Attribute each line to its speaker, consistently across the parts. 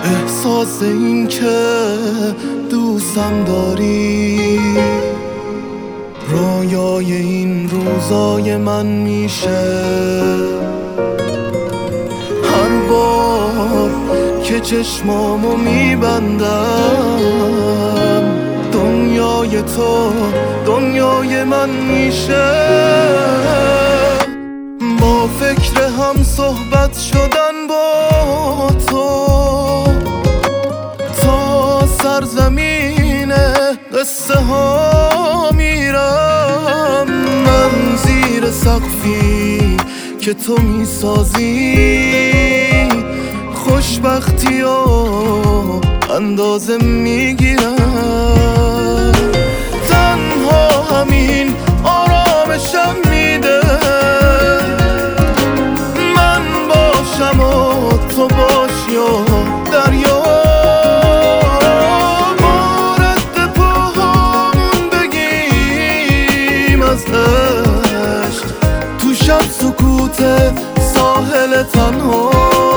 Speaker 1: احساس این که دوستم داری رویای این روزای من میشه. هر بار که چشمامو میبندم دنیای تو دنیای من میشه. با فکر هم صحبت شدن با تو تا سرزمین قصه ها میرم. من زیر سقفی که تو میسازی خوشبختی و اندازه میگیرم. تنها همین آرامشم میده من باشم و تو باشی و دریا. ما رد پاهامون بگیم از عشق تو شب سکوت ساحل تنها.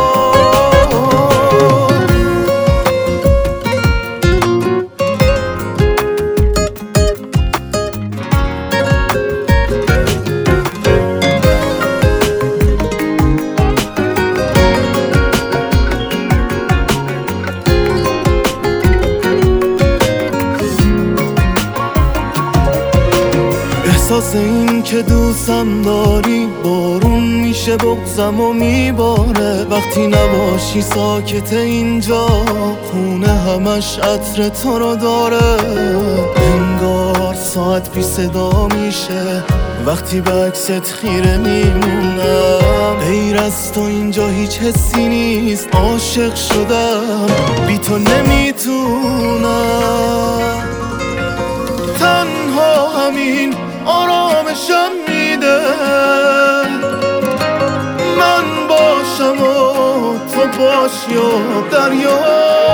Speaker 1: احساس این که دوستم داری بارون میشه بغضم و میباره. وقتی نباشی ساکت اینجا خونه همش عطر تو رو داره. انگار ساعت بی صدا میشه وقتی به عکست خیره میمونم. غیر از تو اینجا هیچ حسی نیست. عاشق شدم بی تو نمیتونم. تنها همین آرامشم میده من باشم و تو باشی و دریا.